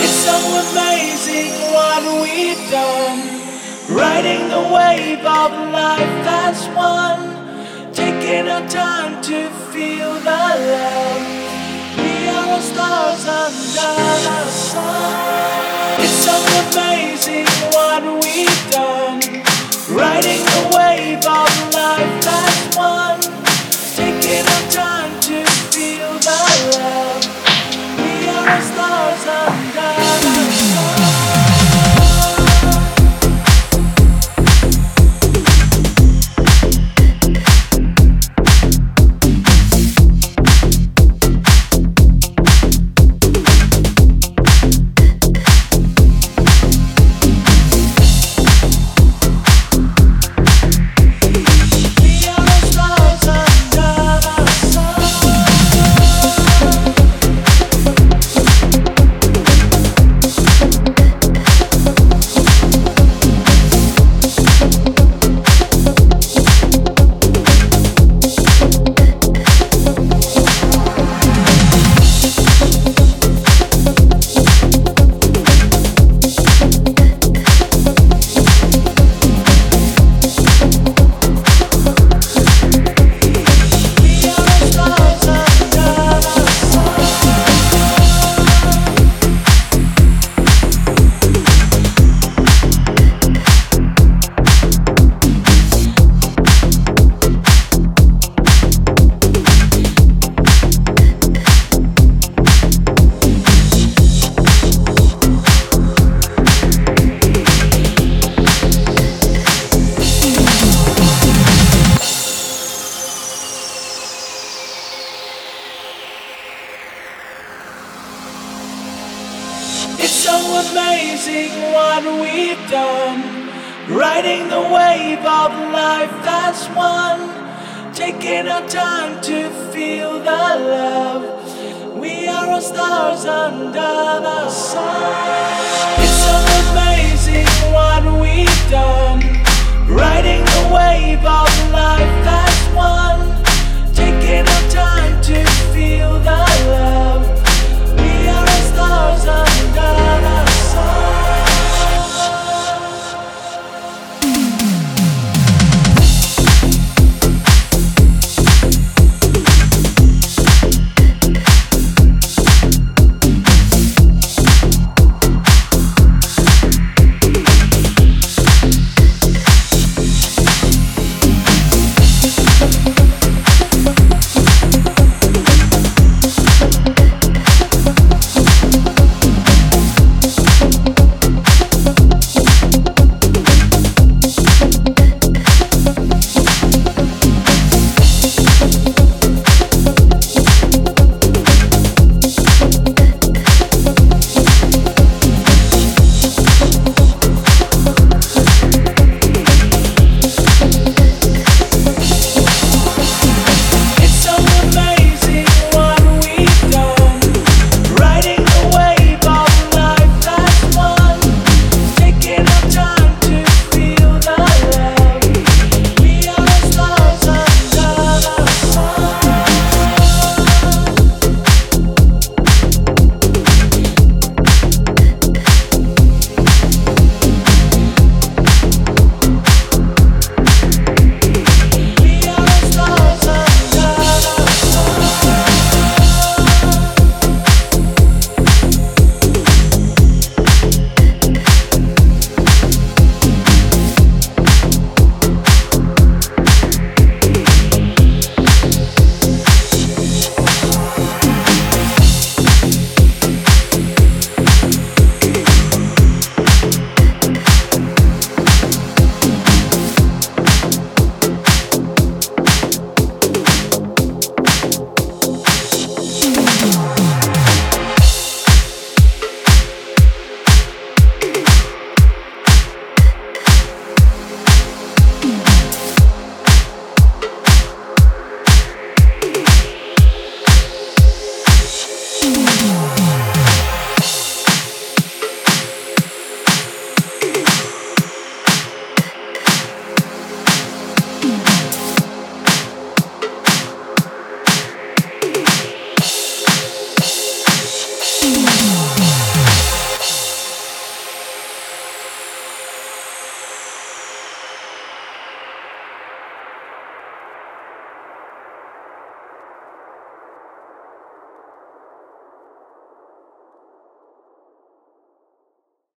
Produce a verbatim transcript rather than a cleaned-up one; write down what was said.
It's so amazing what we've done, riding the wave of life as one, taking our time to feel the love. We are all stars under the sun. It's so amazing what we've done, riding the wave of life as one, taking our time to feel the love. We are all stars under the sun. It's so amazing what we've done, riding the wave of life as one, taking our time to feel the love. We are all stars under the sun.